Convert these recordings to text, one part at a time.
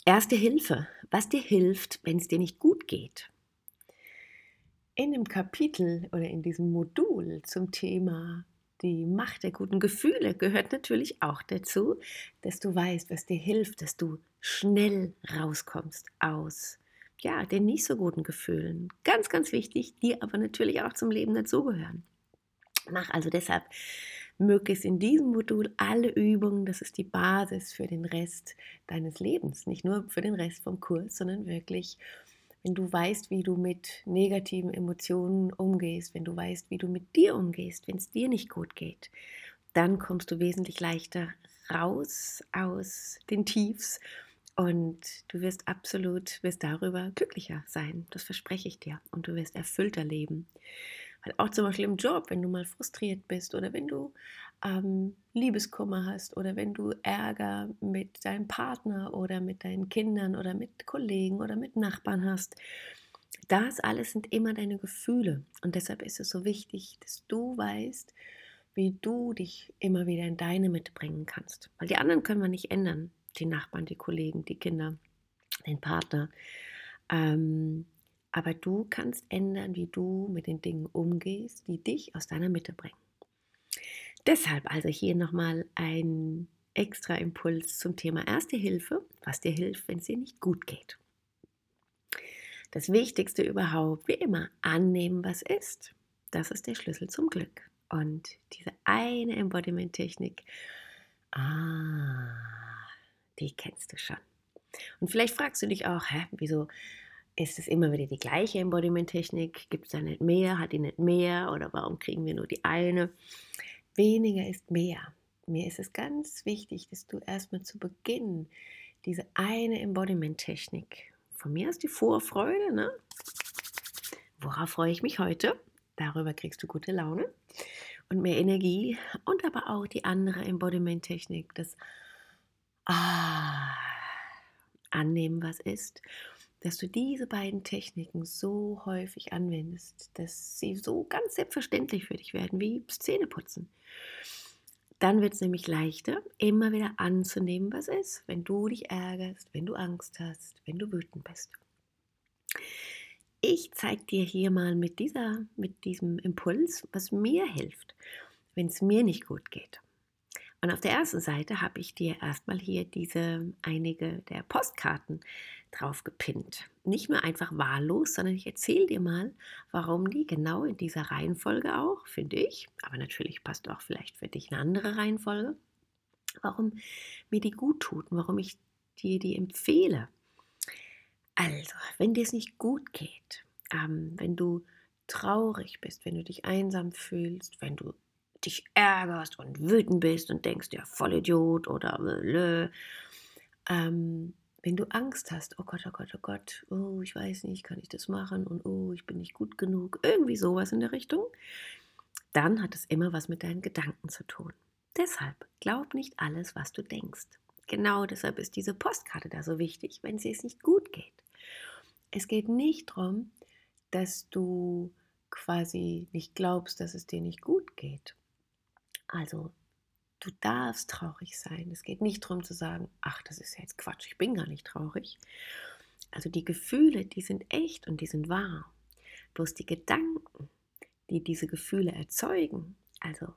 Erste Hilfe, was dir hilft, wenn es dir nicht gut geht. In dem Kapitel oder in diesem Modul zum Thema die Macht der guten Gefühle gehört natürlich auch dazu, dass du weißt, was dir hilft, dass du schnell rauskommst aus den nicht so guten Gefühlen. Ganz, ganz wichtig, die aber natürlich auch zum Leben dazugehören. Mach also deshalb möglichst in diesem Modul alle Übungen, das ist die Basis für den Rest deines Lebens. Nicht nur für den Rest vom Kurs, sondern wirklich, wenn du weißt, wie du mit negativen Emotionen umgehst, wenn du weißt, wie du mit dir umgehst, wenn es dir nicht gut geht, dann kommst du wesentlich leichter raus aus den Tiefs und du wirst darüber glücklicher sein. Das verspreche ich dir. Und du wirst erfüllter leben. Weil auch zum Beispiel im Job, wenn du mal frustriert bist oder wenn du Liebeskummer hast oder wenn du Ärger mit deinem Partner oder mit deinen Kindern oder mit Kollegen oder mit Nachbarn hast, das alles sind immer deine Gefühle. Und deshalb ist es so wichtig, dass du weißt, wie du dich immer wieder in deine mitbringen kannst. Weil die anderen können wir nicht ändern. Die Nachbarn, die Kollegen, die Kinder, den Partner. Aber du kannst ändern, wie du mit den Dingen umgehst, die dich aus deiner Mitte bringen. Deshalb also hier nochmal ein extra Impuls zum Thema Erste Hilfe, was dir hilft, wenn es dir nicht gut geht. Das Wichtigste überhaupt, wie immer, annehmen, was ist. Das ist der Schlüssel zum Glück. Und diese eine Embodiment-Technik, die kennst du schon. Und vielleicht fragst du dich auch, wieso ist es immer wieder die gleiche Embodiment-Technik? Gibt es da nicht mehr? Hat die nicht mehr? Oder warum kriegen wir nur die eine? Weniger ist mehr. Mir ist es ganz wichtig, dass du erstmal zu Beginn diese eine Embodiment-Technik, von mir aus die Vorfreude, ne? Worauf freue ich mich heute? Darüber kriegst du gute Laune und mehr Energie. Und aber auch die andere Embodiment-Technik, das Annehmen, was ist, dass du diese beiden Techniken so häufig anwendest, dass sie so ganz selbstverständlich für dich werden wie Zähneputzen. Dann wird es nämlich leichter, immer wieder anzunehmen, was ist, wenn du dich ärgerst, wenn du Angst hast, wenn du wütend bist. Ich zeige dir hier mal mit diesem Impuls, was mir hilft, wenn es mir nicht gut geht. Und auf der ersten Seite habe ich dir erstmal hier einige der Postkarten drauf gepinnt. Nicht nur einfach wahllos, sondern ich erzähle dir mal, warum die genau in dieser Reihenfolge auch, finde ich, aber natürlich passt auch vielleicht für dich eine andere Reihenfolge, warum mir die gut tut und warum ich dir die empfehle. Also, wenn dir es nicht gut geht, wenn du traurig bist, wenn du dich einsam fühlst, wenn du dich ärgerst und wütend bist und denkst, ja, Vollidiot oder wenn du Angst hast, oh Gott, oh, ich weiß nicht, kann ich das machen und oh, ich bin nicht gut genug, irgendwie sowas in der Richtung, dann hat es immer was mit deinen Gedanken zu tun. Deshalb glaub nicht alles, was du denkst. Genau deshalb ist diese Postkarte da so wichtig, wenn es dir nicht gut geht. Es geht nicht darum, dass du quasi nicht glaubst, dass es dir nicht gut geht. Also, du darfst traurig sein. Es geht nicht darum zu sagen, ach, das ist ja jetzt Quatsch, ich bin gar nicht traurig. Also die Gefühle, die sind echt und die sind wahr. Bloß die Gedanken, die diese Gefühle erzeugen, also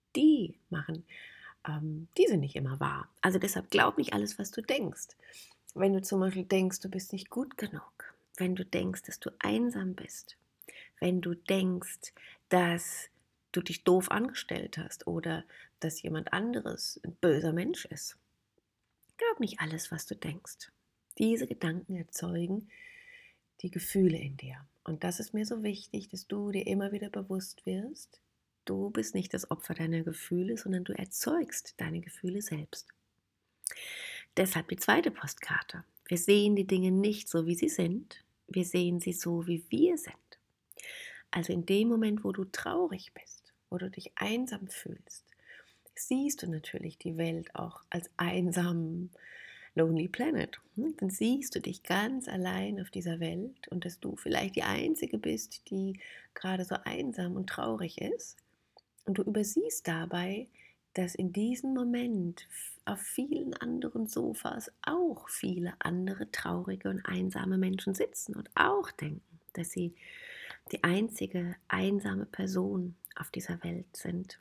die sind nicht immer wahr. Also deshalb glaub nicht alles, was du denkst. Wenn du zum Beispiel denkst, du bist nicht gut genug, wenn du denkst, dass du einsam bist, wenn du denkst, dass du dich doof angestellt hast oder dass jemand anderes ein böser Mensch ist. Glaub nicht alles, was du denkst. Diese Gedanken erzeugen die Gefühle in dir. Und das ist mir so wichtig, dass du dir immer wieder bewusst wirst, du bist nicht das Opfer deiner Gefühle, sondern du erzeugst deine Gefühle selbst. Deshalb die zweite Postkarte. Wir sehen die Dinge nicht so, wie sie sind. Wir sehen sie so, wie wir sind. Also in dem Moment, wo du traurig bist, wo du dich einsam fühlst, siehst du natürlich die Welt auch als einsamen Lonely Planet. Dann siehst du dich ganz allein auf dieser Welt und dass du vielleicht die Einzige bist, die gerade so einsam und traurig ist. Und du übersiehst dabei dass in diesem Moment auf vielen anderen Sofas auch viele andere traurige und einsame Menschen sitzen und auch denken, dass sie die einzige einsame Person auf dieser Welt sind.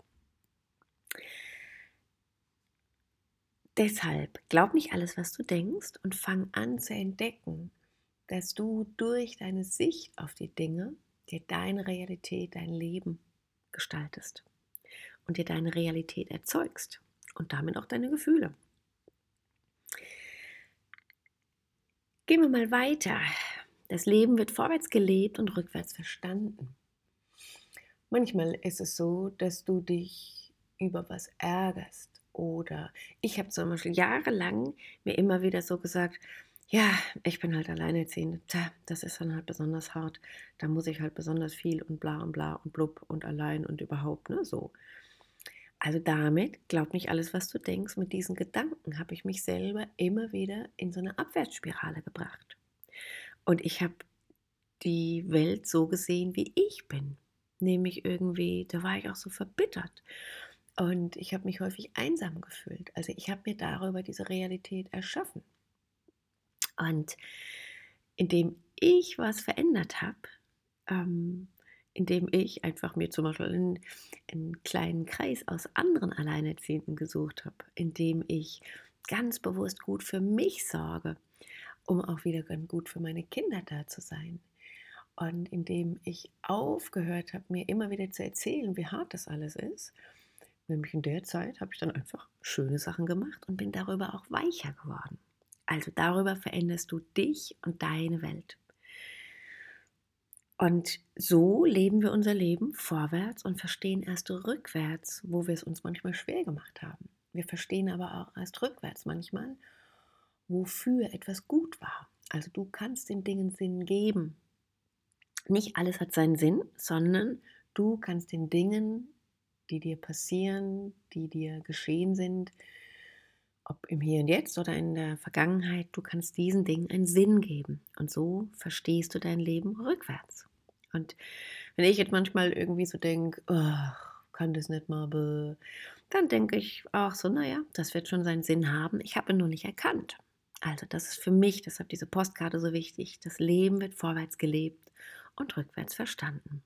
Deshalb glaub nicht alles, was du denkst, und fang an zu entdecken, dass du durch deine Sicht auf die Dinge dir deine Realität, dein Leben gestaltest und dir deine Realität erzeugst und damit auch deine Gefühle. Gehen wir mal weiter. Das Leben wird vorwärts gelebt und rückwärts verstanden. Manchmal ist es so, dass du dich über was ärgerst. Oder ich habe zum Beispiel jahrelang mir immer wieder so gesagt, ja, ich bin halt alleinerziehend. Tja, das ist dann halt besonders hart. Da muss ich halt besonders viel und bla und blub und allein und überhaupt, ne, so. Also damit, glaub nicht alles, was du denkst, mit diesen Gedanken habe ich mich selber immer wieder in so eine Abwärtsspirale gebracht. Und ich habe die Welt so gesehen, wie ich bin. Nämlich irgendwie, da war ich auch so verbittert. Und ich habe mich häufig einsam gefühlt. Also ich habe mir darüber diese Realität erschaffen. Und indem ich was verändert habe, indem ich einfach mir zum Beispiel einen kleinen Kreis aus anderen Alleinerziehenden gesucht habe, indem ich ganz bewusst gut für mich sorge, um auch wieder ganz gut für meine Kinder da zu sein. Und indem ich aufgehört habe, mir immer wieder zu erzählen, wie hart das alles ist, nämlich in der Zeit habe ich dann einfach schöne Sachen gemacht und bin darüber auch weicher geworden. Also darüber veränderst du dich und deine Welt. Und so leben wir unser Leben vorwärts und verstehen erst rückwärts, wo wir es uns manchmal schwer gemacht haben. Wir verstehen aber auch erst rückwärts manchmal, wofür etwas gut war. Also du kannst den Dingen Sinn geben. Nicht alles hat seinen Sinn, sondern du kannst den Dingen, die dir passieren, die dir geschehen sind, ob im Hier und Jetzt oder in der Vergangenheit, du kannst diesen Dingen einen Sinn geben. Und so verstehst du dein Leben rückwärts. Und wenn ich jetzt manchmal irgendwie so denke, oh, kann das nicht mal, dann denke ich auch so, naja, das wird schon seinen Sinn haben. Ich habe ihn nur nicht erkannt. Also das ist für mich, deshalb diese Postkarte so wichtig. Das Leben wird vorwärts gelebt und rückwärts verstanden.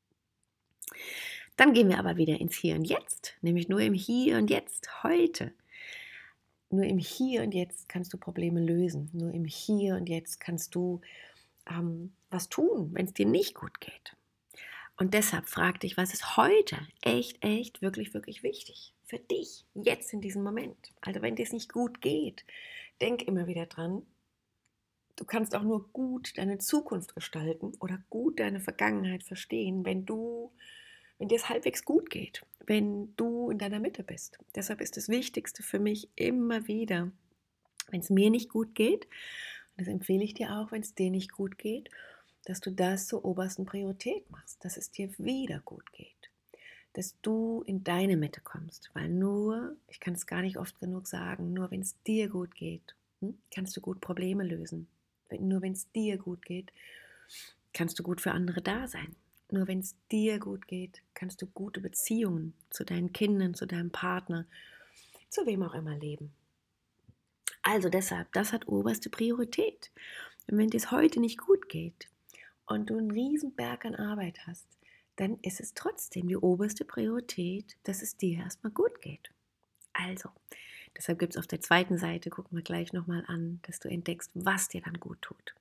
Dann gehen wir aber wieder ins Hier und Jetzt, nämlich nur im Hier und Jetzt, heute. Nur im Hier und Jetzt kannst du Probleme lösen. Nur im Hier und Jetzt kannst du was tun, wenn es dir nicht gut geht. Und deshalb frag dich, was ist heute echt, wirklich wichtig für dich, jetzt in diesem Moment. Also wenn dir es nicht gut geht, denk immer wieder dran, du kannst auch nur gut deine Zukunft gestalten oder gut deine Vergangenheit verstehen, wenn dir es halbwegs gut geht, wenn du in deiner Mitte bist. Deshalb ist das Wichtigste für mich immer wieder, wenn es mir nicht gut geht, und das empfehle ich dir auch, wenn es dir nicht gut geht, dass du das zur obersten Priorität machst, dass es dir wieder gut geht, dass du in deine Mitte kommst, weil nur, ich kann es gar nicht oft genug sagen, nur wenn es dir gut geht, kannst du gut Probleme lösen. Nur wenn es dir gut geht, kannst du gut für andere da sein. Nur wenn es dir gut geht, kannst du gute Beziehungen zu deinen Kindern, zu deinem Partner, zu wem auch immer leben. Also deshalb, das hat oberste Priorität. Und wenn dir es heute nicht gut geht und du einen riesen Berg an Arbeit hast, dann ist es trotzdem die oberste Priorität, dass es dir erstmal gut geht. Also, deshalb gibt es auf der zweiten Seite, gucken wir gleich nochmal an, dass du entdeckst, was dir dann gut tut.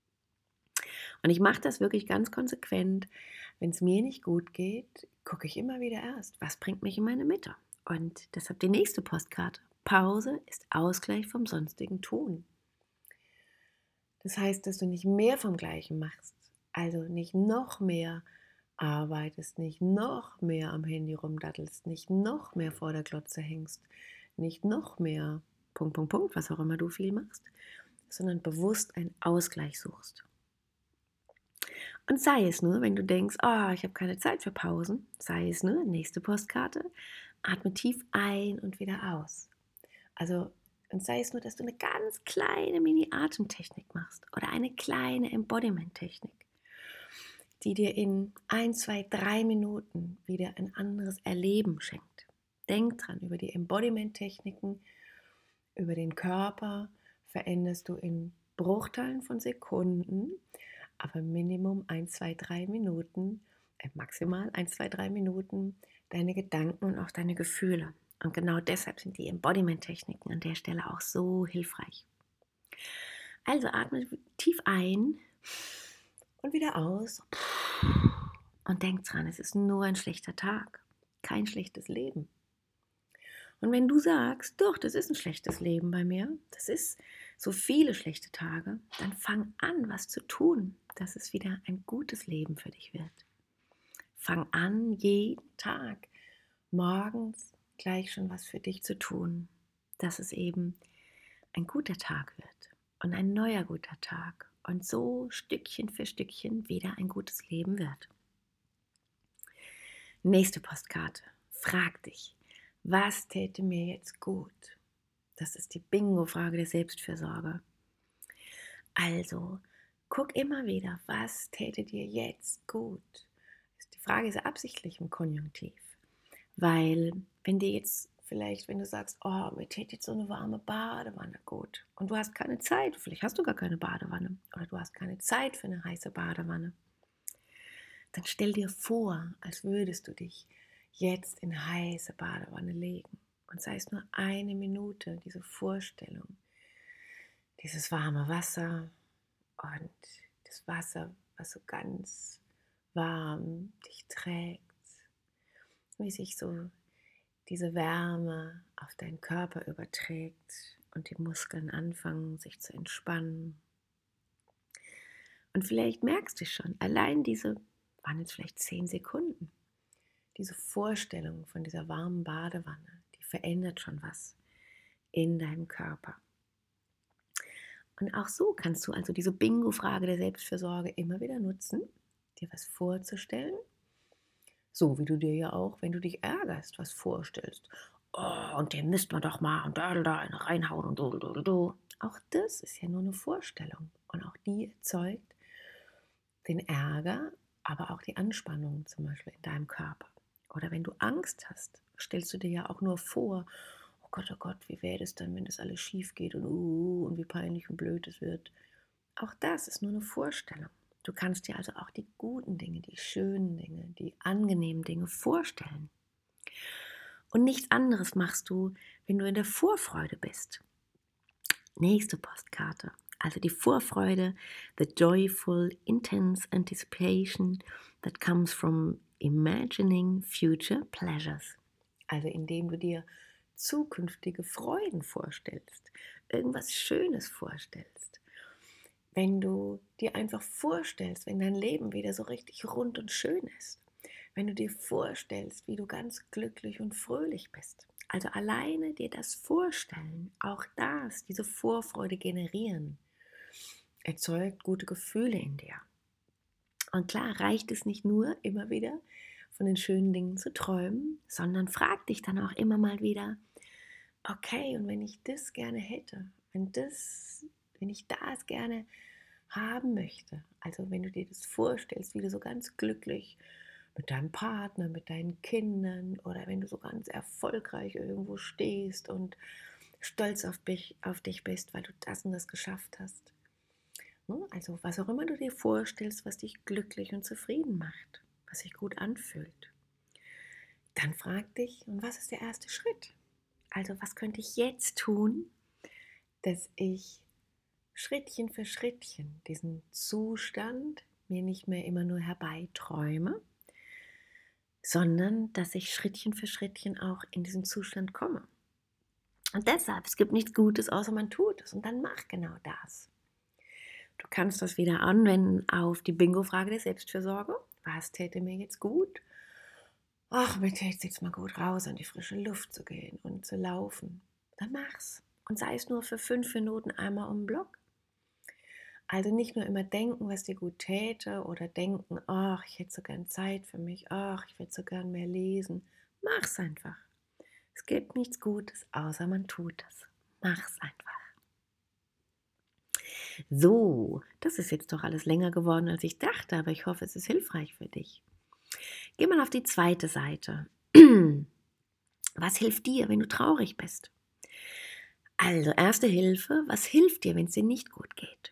Und ich mache das wirklich ganz konsequent. Wenn es mir nicht gut geht, gucke ich immer wieder erst, was bringt mich in meine Mitte. Und deshalb die nächste Postkarte. Pause ist Ausgleich vom sonstigen Tun. Das heißt, dass du nicht mehr vom Gleichen machst. Also nicht noch mehr arbeitest, nicht noch mehr am Handy rumdattelst, nicht noch mehr vor der Glotze hängst, nicht noch mehr was auch immer du viel machst, sondern bewusst einen Ausgleich suchst. Und sei es nur, wenn du denkst, oh, ich habe keine Zeit für Pausen, sei es nur, nächste Postkarte, atme tief ein und wieder aus. Also, und sei es nur, dass du eine ganz kleine Mini-Atemtechnik machst oder eine kleine Embodiment-Technik, die dir in 1, 2, 3 Minuten wieder ein anderes Erleben schenkt. Denk dran, über die Embodiment-Techniken, über den Körper veränderst du in Bruchteilen von Sekunden, aber Minimum 1, 2, 3 Minuten, maximal 1, 2, 3 Minuten deine Gedanken und auch deine Gefühle. Und genau deshalb sind die Embodiment-Techniken an der Stelle auch so hilfreich. Also atme tief ein und wieder aus. Und denk dran, es ist nur ein schlechter Tag, kein schlechtes Leben. Und wenn du sagst, doch, das ist ein schlechtes Leben bei mir, das ist so viele schlechte Tage, dann fang an, was zu tun, dass es wieder ein gutes Leben für dich wird. Fang an, jeden Tag morgens gleich schon was für dich zu tun, dass es eben ein guter Tag wird und ein neuer guter Tag und so Stückchen für Stückchen wieder ein gutes Leben wird. Nächste Postkarte. Frag dich, was täte mir jetzt gut? Das ist die Bingo-Frage der Selbstfürsorge. Also, guck immer wieder, was täte dir jetzt gut? Die Frage ist absichtlich im Konjunktiv, weil wenn dir jetzt vielleicht, wenn du sagst, oh, mir täte jetzt so eine warme Badewanne gut und du hast keine Zeit, vielleicht hast du gar keine Badewanne oder du hast keine Zeit für eine heiße Badewanne, dann stell dir vor, als würdest du dich jetzt in eine heiße Badewanne legen und sei es nur eine Minute, diese Vorstellung, dieses warme Wasser und das Wasser, was so ganz warm dich trägt, wie sich so diese Wärme auf deinen Körper überträgt und die Muskeln anfangen sich zu entspannen. Und vielleicht merkst du schon, allein diese, waren jetzt vielleicht 10 Sekunden, diese Vorstellung von dieser warmen Badewanne, die verändert schon was in deinem Körper. Und auch so kannst du also diese Bingo-Frage der Selbstfürsorge immer wieder nutzen, dir was vorzustellen. So wie du dir ja auch, wenn du dich ärgerst, was vorstellst. Oh, und den müsste man doch mal und da eine reinhauen und do. Auch das ist ja nur eine Vorstellung. Und auch die erzeugt den Ärger, aber auch die Anspannung zum Beispiel in deinem Körper. Oder wenn du Angst hast, stellst du dir ja auch nur vor, oh Gott, wie wäre es dann, wenn das alles schief geht und wie peinlich und blöd es wird. Auch das ist nur eine Vorstellung. Du kannst dir also auch die guten Dinge, die schönen Dinge, die angenehmen Dinge vorstellen. Und nichts anderes machst du, wenn du in der Vorfreude bist. Nächste Postkarte. Also die Vorfreude, the joyful, intense anticipation that comes from imagining future pleasures. Also indem du dir zukünftige Freuden vorstellst, irgendwas Schönes vorstellst. Wenn du dir einfach vorstellst, wenn dein Leben wieder so richtig rund und schön ist. Wenn du dir vorstellst, wie du ganz glücklich und fröhlich bist. Also alleine dir das Vorstellen, auch das, diese Vorfreude generieren, erzeugt gute Gefühle in dir. Und klar reicht es nicht nur immer wieder von den schönen Dingen zu träumen, sondern frag dich dann auch immer mal wieder, okay, und wenn ich das gerne hätte, wenn ich das gerne haben möchte, also wenn du dir das vorstellst, wie du so ganz glücklich mit deinem Partner, mit deinen Kindern oder wenn du so ganz erfolgreich irgendwo stehst und stolz auf dich bist, weil du das und das geschafft hast. Also was auch immer du dir vorstellst, was dich glücklich und zufrieden macht, was sich gut anfühlt. Dann frag dich, und was ist der erste Schritt? Also was könnte ich jetzt tun, dass ich Schrittchen für Schrittchen diesen Zustand mir nicht mehr immer nur herbeiträume, sondern dass ich Schrittchen für Schrittchen auch in diesen Zustand komme. Und deshalb, es gibt nichts Gutes, außer man tut es. Und dann mach genau das. Du kannst das wieder anwenden auf die Bingo-Frage der Selbstfürsorge. Was täte mir jetzt gut? Ach, mir täte es jetzt mal gut, raus an die frische Luft zu gehen und zu laufen. Dann mach's. Und sei es nur für 5 Minuten einmal um den Block. Also nicht nur immer denken, was dir gut täte oder denken, ach, ich hätte so gern Zeit für mich, ach, ich würde so gern mehr lesen. Mach's einfach. Es gibt nichts Gutes, außer man tut es. Mach's einfach. So, das ist jetzt doch alles länger geworden, als ich dachte, aber ich hoffe, es ist hilfreich für dich. Geh mal auf die zweite Seite. Was hilft dir, wenn du traurig bist? Also, erste Hilfe, was hilft dir, wenn es dir nicht gut geht?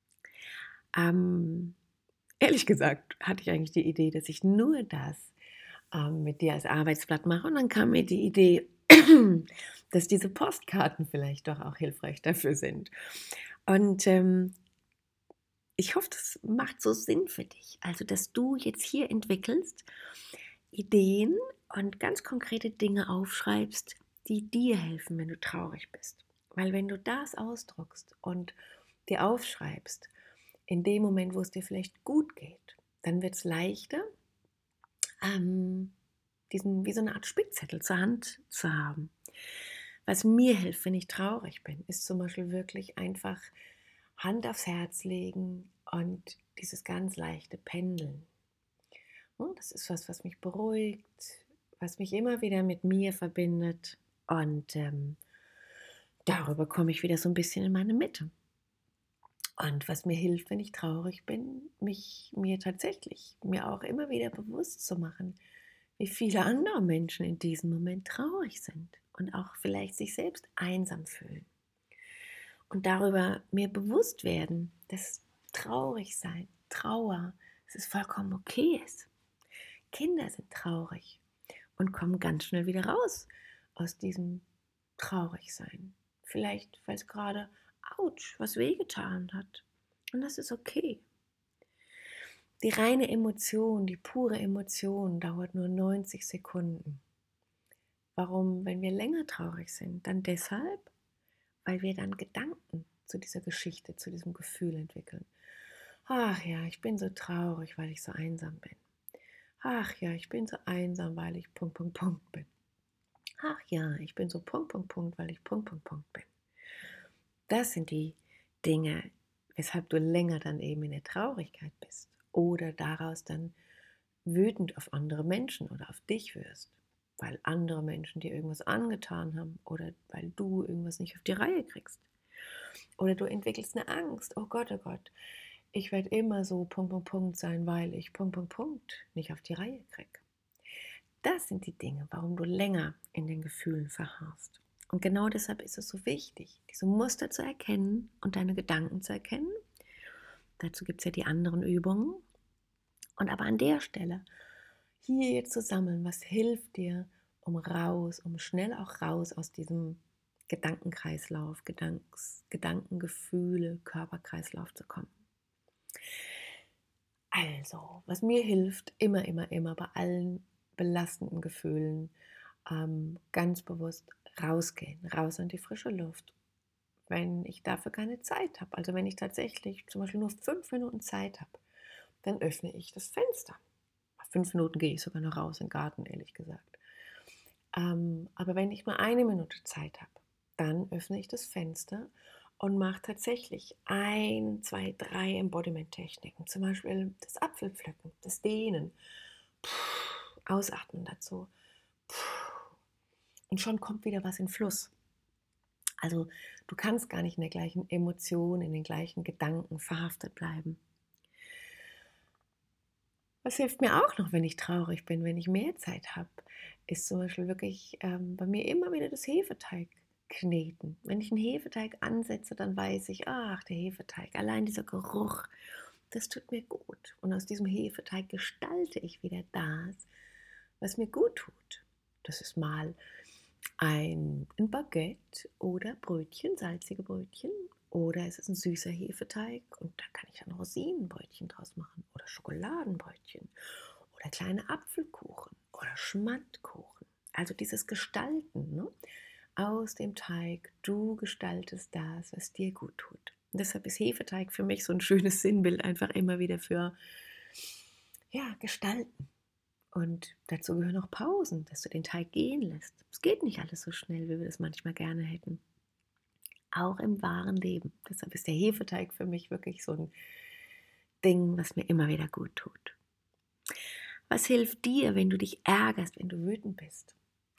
Ähm, Ehrlich gesagt hatte ich eigentlich die Idee, dass ich nur das mit dir als Arbeitsblatt mache. Und dann kam mir die Idee, dass diese Postkarten vielleicht doch auch hilfreich dafür sind. Und ich hoffe, das macht so Sinn für dich. Also, dass du jetzt hier entwickelst, Ideen und ganz konkrete Dinge aufschreibst, die dir helfen, wenn du traurig bist. Weil wenn du das ausdruckst und dir aufschreibst, in dem Moment, wo es dir vielleicht gut geht, dann wird es leichter, diesen wie so eine Art Spickzettel zur Hand zu haben. Was mir hilft, wenn ich traurig bin, ist zum Beispiel wirklich einfach Hand aufs Herz legen und dieses ganz leichte Pendeln. Das ist was, was mich beruhigt, was mich immer wieder mit mir verbindet und darüber komme ich wieder so ein bisschen in meine Mitte. Und was mir hilft, wenn ich traurig bin, mir auch immer wieder bewusst zu machen, wie viele andere Menschen in diesem Moment traurig sind und auch vielleicht sich selbst einsam fühlen. Und darüber mir bewusst werden, dass traurig sein, Trauer, dass es vollkommen okay ist. Kinder sind traurig und kommen ganz schnell wieder raus aus diesem Traurigsein. Vielleicht, weil es gerade, ouch, was wehgetan hat. Und das ist okay. Die reine Emotion, die pure Emotion dauert nur 90 Sekunden. Warum, wenn wir länger traurig sind? Dann deshalb, weil wir dann Gedanken zu dieser Geschichte, zu diesem Gefühl entwickeln. Ach ja, ich bin so traurig, weil ich so einsam bin. Ach ja, ich bin so einsam, weil ich Punkt, Punkt, Punkt bin. Ach ja, ich bin so Punkt, Punkt, Punkt, weil ich Punkt, Punkt, Punkt bin. Das sind die Dinge, weshalb du länger dann eben in der Traurigkeit bist oder daraus dann wütend auf andere Menschen oder auf dich wirst, weil andere Menschen dir irgendwas angetan haben oder weil du irgendwas nicht auf die Reihe kriegst. Oder du entwickelst eine Angst, oh Gott, ich werde immer so Punkt, Punkt, Punkt sein, weil ich Punkt, Punkt, Punkt nicht auf die Reihe kriege. Das sind die Dinge, warum du länger in den Gefühlen verharrst. Und genau deshalb ist es so wichtig, diese Muster zu erkennen und deine Gedanken zu erkennen. Dazu gibt es ja die anderen Übungen. Und aber an der Stelle, hier jetzt zu sammeln, was hilft dir, um schnell auch raus aus diesem Gedankenkreislauf, Gedankengefühle, Körperkreislauf zu kommen. Also, was mir hilft, immer bei allen belastenden Gefühlen, ganz bewusst rausgehen, raus in die frische Luft, wenn ich dafür keine Zeit habe. Also wenn ich tatsächlich zum Beispiel nur 5 Minuten Zeit habe, dann öffne ich das Fenster. Nach 5 Minuten gehe ich sogar noch raus in den Garten, ehrlich gesagt. Aber wenn ich nur 1 Minute Zeit habe, dann öffne ich das Fenster und mache tatsächlich 1, 2, 3 Embodiment-Techniken. Zum Beispiel das Apfelpflücken, das Dehnen. Ausatmen dazu. Und schon kommt wieder was in Fluss. Also du kannst gar nicht in der gleichen Emotion, in den gleichen Gedanken verhaftet bleiben. Was hilft mir auch noch, wenn ich traurig bin, wenn ich mehr Zeit habe, ist zum Beispiel wirklich bei mir immer wieder das Hefeteig kneten. Wenn ich einen Hefeteig ansetze, dann weiß ich, ach, der Hefeteig, allein dieser Geruch, das tut mir gut. Und aus diesem Hefeteig gestalte ich wieder das, was mir gut tut. Das ist mal ein Baguette oder Brötchen, salzige Brötchen. Oder es ist ein süßer Hefeteig und da kann ich dann Rosinenbrötchen draus machen oder Schokoladenbrötchen oder kleine Apfelkuchen oder Schmandkuchen. Also dieses Gestalten, ne? Aus dem Teig, du gestaltest das, was dir gut tut. Und deshalb ist Hefeteig für mich so ein schönes Sinnbild einfach immer wieder für, ja, Gestalten. Und dazu gehören auch Pausen, dass du den Teig gehen lässt. Es geht nicht alles so schnell, wie wir das manchmal gerne hätten. Auch im wahren Leben. Deshalb ist der Hefeteig für mich wirklich so ein Ding, was mir immer wieder gut tut. Was hilft dir, wenn du dich ärgerst, wenn du wütend bist?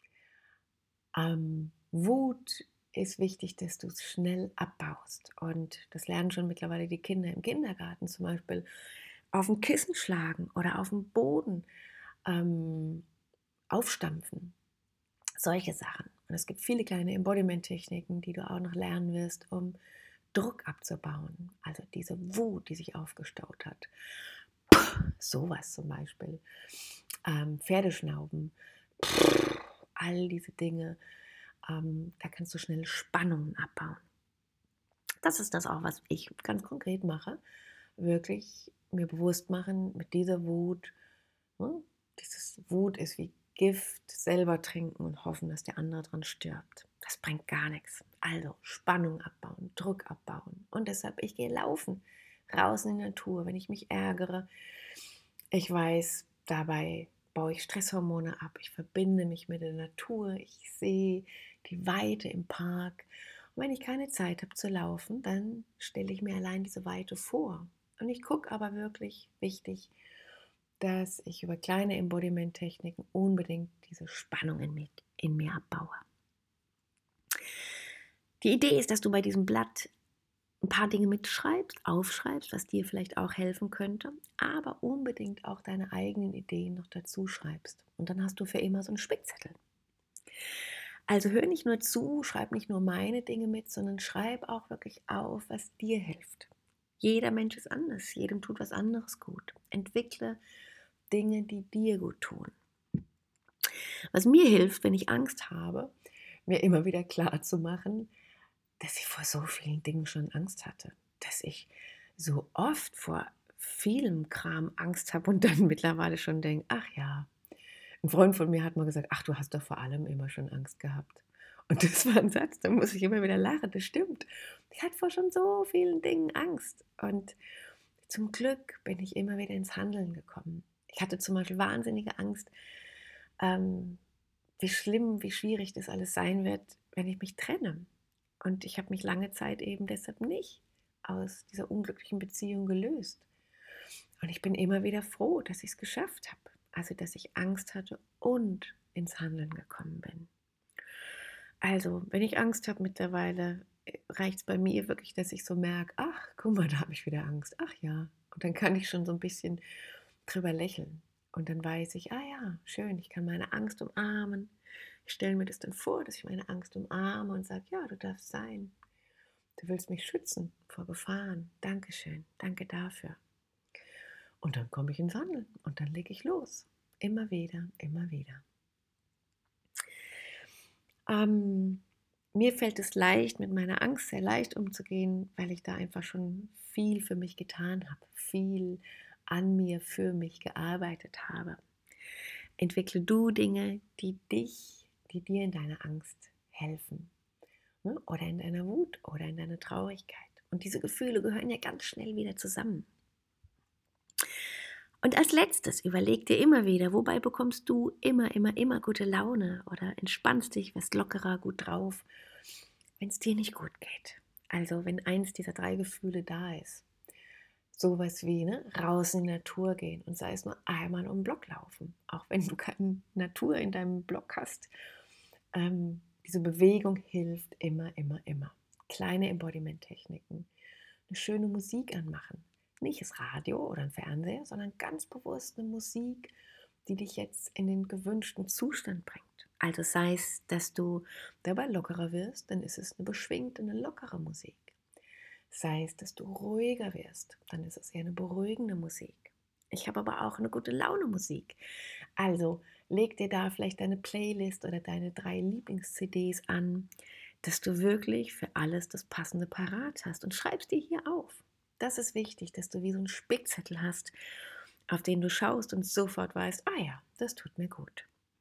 Wut ist wichtig, dass du es schnell abbaust. Und das lernen schon mittlerweile die Kinder im Kindergarten, zum Beispiel auf dem Kissen schlagen oder auf dem Boden aufstampfen. Solche Sachen. Und es gibt viele kleine Embodiment-Techniken, die du auch noch lernen wirst, um Druck abzubauen. Also diese Wut, die sich aufgestaut hat. Sowas zum Beispiel. Pferdeschnauben. All diese Dinge. Da kannst du schnell Spannungen abbauen. Das ist das auch, was ich ganz konkret mache. Wirklich mir bewusst machen, mit dieser Wut, ne? Dieses Wut ist wie Gift, selber trinken und hoffen, dass der andere dran stirbt. Das bringt gar nichts. Also Spannung abbauen, Druck abbauen. Und deshalb, ich gehe laufen, raus in die Natur, wenn ich mich ärgere. Ich weiß, dabei baue ich Stresshormone ab. Ich verbinde mich mit der Natur. Ich sehe die Weite im Park. Und wenn ich keine Zeit habe zu laufen, dann stelle ich mir allein diese Weite vor. Und ich gucke aber wirklich, wichtig, dass ich über kleine Embodiment-Techniken unbedingt diese Spannung in mir abbaue. Die Idee ist, dass du bei diesem Blatt ein paar Dinge mitschreibst, aufschreibst, was dir vielleicht auch helfen könnte, aber unbedingt auch deine eigenen Ideen noch dazu schreibst. Und dann hast du für immer so einen Spickzettel. Also hör nicht nur zu, schreib nicht nur meine Dinge mit, sondern schreib auch wirklich auf, was dir hilft. Jeder Mensch ist anders, jedem tut was anderes gut. Entwickle Dinge, die dir gut tun. Was mir hilft, wenn ich Angst habe, mir immer wieder klar zu machen, dass ich vor so vielen Dingen schon Angst hatte. Dass ich so oft vor vielem Kram Angst habe und dann mittlerweile schon denke, ach ja, ein Freund von mir hat mal gesagt, ach, du hast doch vor allem immer schon Angst gehabt. Und das war ein Satz, da muss ich immer wieder lachen, das stimmt. Ich hatte vor schon so vielen Dingen Angst. Und zum Glück bin ich immer wieder ins Handeln gekommen. Ich hatte zum Beispiel wahnsinnige Angst, wie schlimm, wie schwierig das alles sein wird, wenn ich mich trenne. Und ich habe mich lange Zeit eben deshalb nicht aus dieser unglücklichen Beziehung gelöst. Und ich bin immer wieder froh, dass ich es geschafft habe. Also, dass ich Angst hatte und ins Handeln gekommen bin. Also, wenn ich Angst habe mittlerweile, reicht es bei mir wirklich, dass ich so merke, ach, guck mal, da habe ich wieder Angst. Ach ja. Und dann kann ich schon so ein bisschen drüber lächeln. Und dann weiß ich, ah ja, schön, ich kann meine Angst umarmen. Ich stelle mir das dann vor, dass ich meine Angst umarme und sage, ja, du darfst sein. Du willst mich schützen vor Gefahren. Dankeschön, danke dafür. Und dann komme ich ins Handeln und dann lege ich los. Immer wieder, immer wieder. Mir fällt es leicht, mit meiner Angst sehr leicht umzugehen, weil ich da einfach schon viel für mich getan habe, viel an mir für mich gearbeitet habe. Entwickle du Dinge, die dir in deiner Angst helfen, ne? Oder in deiner Wut oder in deiner Traurigkeit. Und diese Gefühle gehören ja ganz schnell wieder zusammen. Und als letztes überleg dir immer wieder, wobei bekommst du immer gute Laune oder entspannst dich, wirst lockerer, gut drauf, wenn es dir nicht gut geht. Also wenn eins dieser 3 Gefühle da ist. Sowas wie, ne, raus in die Natur gehen und sei es nur einmal um den Block laufen. Auch wenn du keine Natur in deinem Block hast. Diese Bewegung hilft immer. Kleine Embodiment-Techniken. Eine schöne Musik anmachen. Nicht das Radio oder ein Fernseher, sondern ganz bewusst eine Musik, die dich jetzt in den gewünschten Zustand bringt. Also sei es, dass du dabei lockerer wirst, dann ist es eine beschwingte, eine lockere Musik. Sei es, dass du ruhiger wirst, dann ist es eher eine beruhigende Musik. Ich habe aber auch eine gute Laune Musik. Also leg dir da vielleicht deine Playlist oder deine 3 Lieblings-CDs an, dass du wirklich für alles das Passende parat hast und schreibst dir hier auf. Das ist wichtig, dass du wie so einen Spickzettel hast, auf den du schaust und sofort weißt, ah ja, das tut mir gut.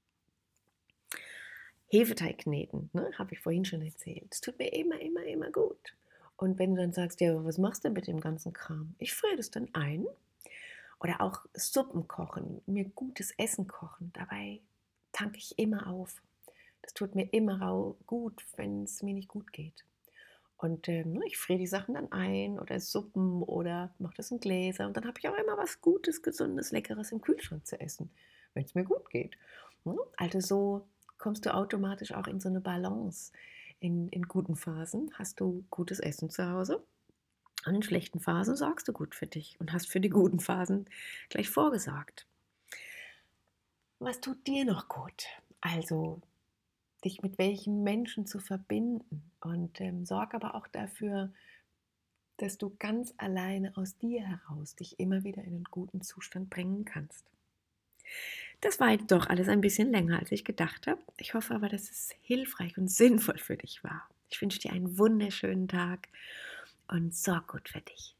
Hefeteig kneten, ne, habe ich vorhin schon erzählt. Das tut mir immer gut. Und wenn du dann sagst, ja, was machst du denn mit dem ganzen Kram? Ich friere das dann ein. Oder auch Suppen kochen, mir gutes Essen kochen. Dabei tanke ich immer auf. Das tut mir immer gut, wenn es mir nicht gut geht. Und ich friere die Sachen dann ein oder Suppen oder mache das in Gläser. Und dann habe ich auch immer was Gutes, Gesundes, Leckeres im Kühlschrank zu essen, wenn es mir gut geht. Also so kommst du automatisch auch in so eine Balance. In guten Phasen hast du gutes Essen zu Hause. Und in schlechten Phasen sorgst du gut für dich und hast für die guten Phasen gleich vorgesorgt. Was tut dir noch gut? Also dich mit welchen Menschen zu verbinden und sorg aber auch dafür, dass du ganz alleine aus dir heraus dich immer wieder in einen guten Zustand bringen kannst. Das war jetzt doch alles ein bisschen länger, als ich gedacht habe. Ich hoffe aber, dass es hilfreich und sinnvoll für dich war. Ich wünsche dir einen wunderschönen Tag und sorg gut für dich.